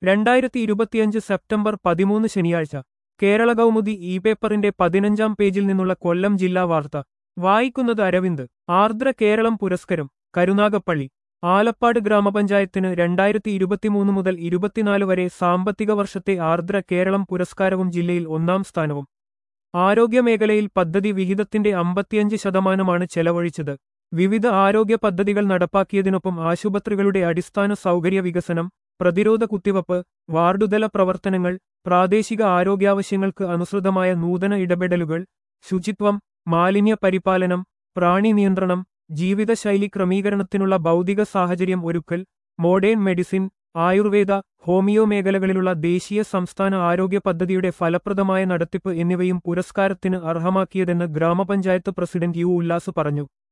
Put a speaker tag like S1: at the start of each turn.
S1: 2025 September 13 ശനിയാഴ്ച കേരള കൗമുദി ഈ പേപ്പറിന്റെ 15-ാം പേജിൽ നിന്നുള്ള കൊല്ലം ജില്ലാ വാർത്ത വായിക്കുന്നത് അരവിന്ദ്. ആർദ്ര കേരളം പുരസ്കരം കരുനാഗപ്പള്ളി. ആലപ്പാട് ഗ്രാമപഞ്ചായത്തിന് 2023 മുതൽ 24 വരെ സാമ്പത്തിക വർഷത്തെ ആർദ്ര കേരളം പുരസ്കാരവും ജില്ലയിൽ 1-ാം സ്ഥാനവും. ആരോഗ്യമേഖലയിൽ പദ്ധതി വിഹിതത്തിന്റെ 55% ചെലവഴിച്ചത്. വിവിധ ആരോഗ്യ പദ്ധതികൾ നടപ്പാക്കിയതിനൊപ്പം ആശുപത്രികളുടെ അടിസ്ഥാന സൗകര്യ വികസനം, പ്രതിരോധ കുത്തിവയ്പ്, വാർഡുതല പ്രവർത്തനങ്ങൾ, പ്രാദേശിക ആരോഗ്യാവശ്യങ്ങൾക്ക് അനുസൃതമായ നൂതന ഇടപെടലുകൾ, ശുചിത്വം, മാലിന്യ പരിപാലനം, പ്രാണി നിയന്ത്രണം, ജീവിതശൈലി ക്രമീകരണത്തിനുള്ള ഭൗതിക സാഹചര്യം ഒരുക്കൽ, മോഡേൺ മെഡിസിൻ, ആയുർവേദ, ഹോമിയോ മേഖലകളിലുള്ള ദേശീയ സംസ്ഥാന ആരോഗ്യ പദ്ധതിയുടെ ഫലപ്രദമായ നടത്തിപ്പ് എന്നിവയും പുരസ്കാരത്തിന് അർഹമാക്കിയതെന്ന് ഗ്രാമപഞ്ചായത്ത് പ്രസിഡന്റ് യു ഉല്ലാസ് പറഞ്ഞു.